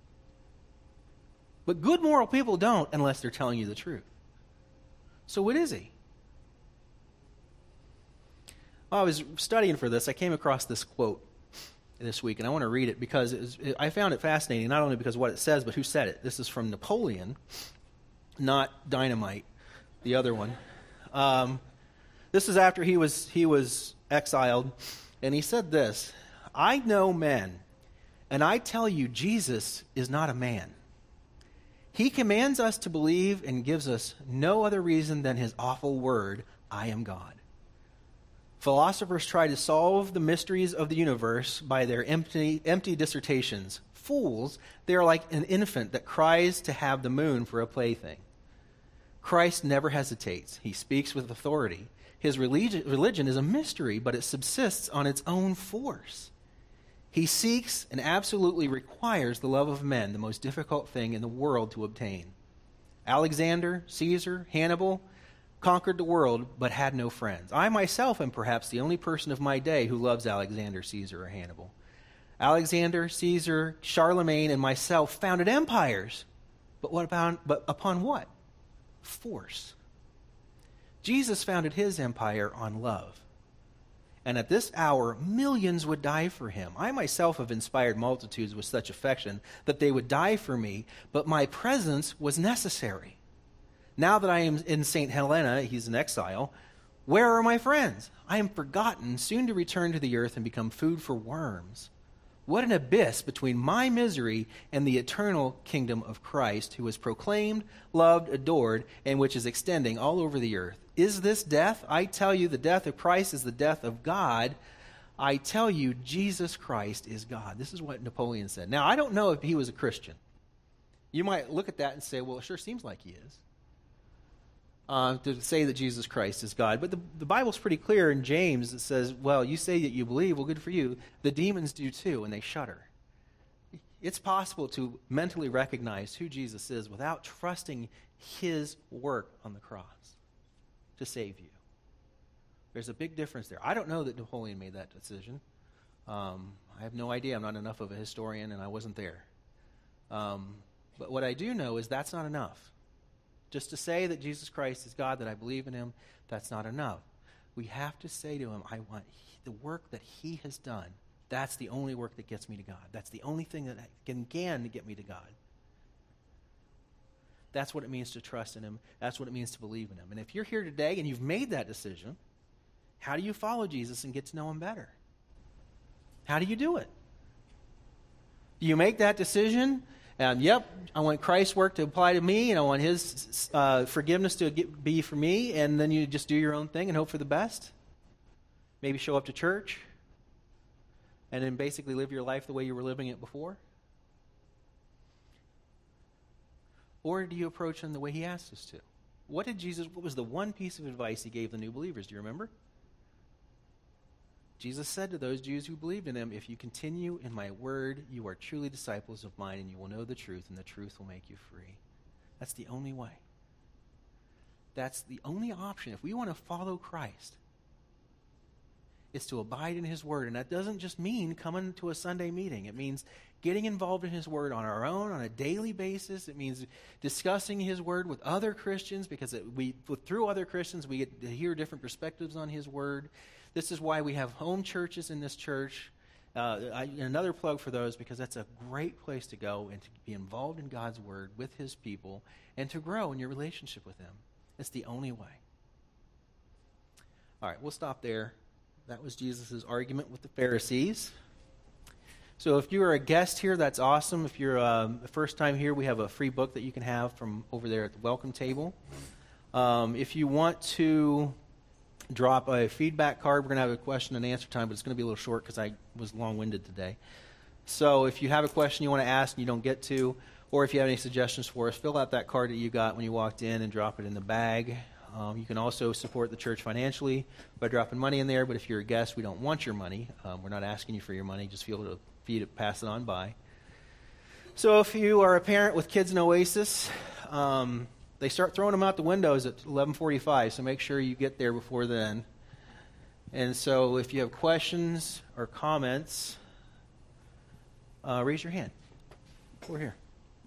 But good moral people don't, unless they're telling you the truth. So what is he? While I was studying for this, I came across this quote this week, and I want to read it because I found it fascinating, not only because of what it says, but who said it. This is from Napoleon, not Dynamite, the other one. This is after he was exiled, and he said this: I know men, and I tell you Jesus is not a man. He commands us to believe and gives us no other reason than his awful word, I am God. Philosophers try to solve the mysteries of the universe by their empty dissertations. Fools, they are like an infant that cries to have the moon for a plaything. Christ never hesitates. He speaks with authority. His religion is a mystery, but it subsists on its own force. He seeks and absolutely requires the love of men, the most difficult thing in the world to obtain. Alexander, Caesar, Hannibal conquered the world but had no friends. I myself am perhaps the only person of my day who loves Alexander, Caesar, or Hannibal. Alexander, Caesar, Charlemagne, and myself founded empires. But upon what? Force. Jesus founded his empire on love. And at this hour, millions would die for him. I myself have inspired multitudes with such affection that they would die for me, but my presence was necessary. Now that I am in St. Helena, he's in exile, where are my friends? I am forgotten, soon to return to the earth and become food for worms. What an abyss between my misery and the eternal kingdom of Christ, who is proclaimed, loved, adored, and which is extending all over the earth. Is this death? I tell you, the death of Christ is the death of God. I tell you, Jesus Christ is God. This is what Napoleon said. Now, I don't know if he was a Christian. You might look at that and say, well, it sure seems like he is. To say that Jesus Christ is God. But the Bible's pretty clear in James. It says, well, you say that you believe, well, good for you. The demons do too, and they shudder. It's possible to mentally recognize who Jesus is without trusting his work on the cross to save you. There's a big difference there. I don't know that Napoleon made that decision. I have no idea. I'm not enough of a historian, and I wasn't there. But what I do know is that's not enough. Just to say that Jesus Christ is God, that I believe in him, that's not enough. We have to say to him, I want the work that he has done. That's the only work that gets me to God. That's the only thing that can get me to God. That's what it means to trust in him. That's what it means to believe in him. And if you're here today and you've made that decision, how do you follow Jesus and get to know him better? How do you do it? Do you make that decision? Yep, I want Christ's work to apply to me, and I want his forgiveness to be for me, and then you just do your own thing and hope for the best? Maybe show up to church, and then basically live your life the way you were living it before? Or do you approach him the way he asked us to? What was the one piece of advice he gave the new believers? Do you remember? Jesus said to those Jews who believed in him, if you continue in my word, you are truly disciples of mine, and you will know the truth, and the truth will make you free. That's the only way. That's the only option. If we want to follow Christ, it's to abide in his word. And that doesn't just mean coming to a Sunday meeting. It means getting involved in his word on our own, on a daily basis. It means discussing his word with other Christians, because through other Christians we get to hear different perspectives on his word. This is why we have home churches in this church. Another plug for those, because that's a great place to go and to be involved in God's word with his people and to grow in your relationship with him. It's the only way. All right, we'll stop there. That was Jesus' argument with the Pharisees. So if you are a guest here, that's awesome. If you're the first time here, we have a free book that you can have from over there at the welcome table. If you want to drop a feedback card, we're going to have a question and answer time, but it's going to be a little short because I was long-winded today. So if you have a question you want to ask and you don't get to, or if you have any suggestions for us, fill out that card that you got when you walked in and drop it in the bag. You can also support the church financially by dropping money in there, but if you're a guest, we don't want your money. We're not asking you for your money. Just feel to pass it on by. So if you are a parent with kids in Oasis, they start throwing them out the windows at 11:45, so make sure you get there before then. And so if you have questions or comments, raise your hand. We're here.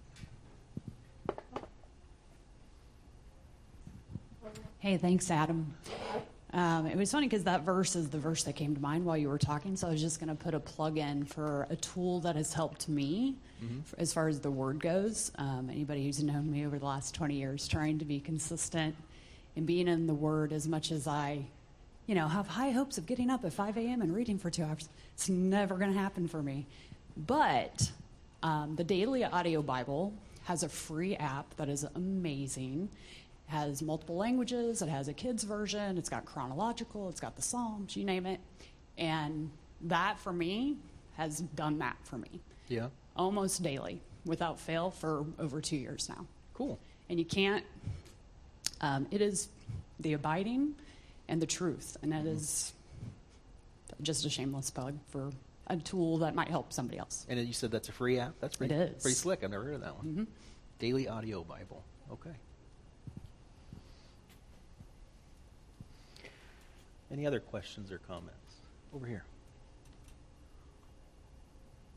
Hey, thanks, Adam. It was funny because that verse is the verse that came to mind while you were talking, so I was just going to put a plug in for a tool that has helped me as far as the word goes. Anybody who's known me over the last 20 years, trying to be consistent in being in the word as much as I, have high hopes of getting up at 5 a.m. and reading for 2 hours. It's never going to happen for me. But the Daily Audio Bible has a free app that is amazing. Has multiple languages, it has a kid's version, it's got chronological, it's got the Psalms, you name it. And that, for me, has done that for me. Yeah. Almost daily, without fail, for over 2 years now. Cool. And you can't, it is the abiding and the truth. And that is just a shameless plug for a tool that might help somebody else. And you said that's a free app? That's pretty, it is. Pretty slick. I've never heard of that one. Mm-hmm. Daily Audio Bible. Okay. Any other questions or comments? Over here.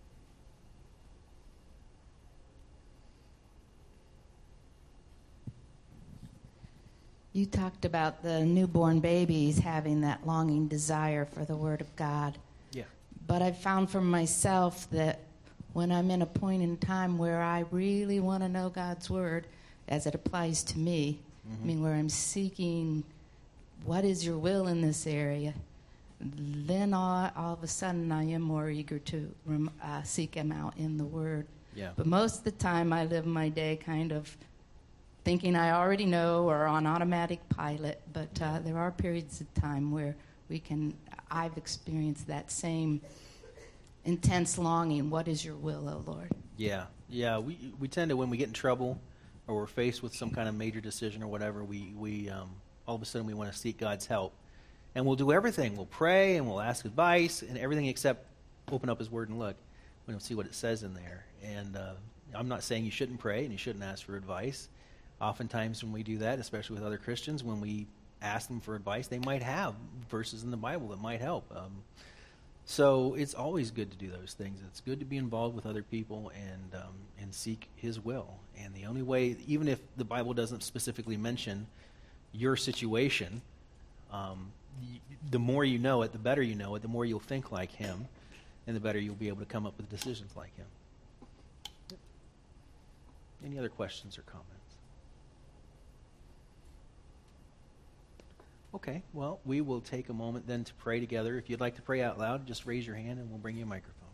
You talked about the newborn babies having that longing desire for the Word of God. Yeah. But I've found for myself that when I'm in a point in time where I really want to know God's Word, as it applies to me, I mean, where I'm seeking, what is your will in this area, then all of a sudden I am more eager to seek Him out in the Word. Yeah. But most of the time I live my day kind of thinking I already know or on automatic pilot, but there are periods of time where I've experienced that same intense longing. What is your will, O Lord? Yeah. We tend to, when we get in trouble or we're faced with some kind of major decision or whatever, we all of a sudden we want to seek God's help. And we'll do everything. We'll pray and we'll ask advice and everything except open up His Word and look. We don't see what it says in there. And I'm not saying you shouldn't pray and you shouldn't ask for advice. Oftentimes when we do that, especially with other Christians, when we ask them for advice, they might have verses in the Bible that might help. So it's always good to do those things. It's good to be involved with other people and seek His will. And the only way, even if the Bible doesn't specifically mention your situation, the more you know it, the better you know it, the more you'll think like Him, and the better you'll be able to come up with decisions like Him. Any other questions or comments? Okay, well, we will take a moment then to pray together. If you'd like to pray out loud, just raise your hand and we'll bring you a microphone.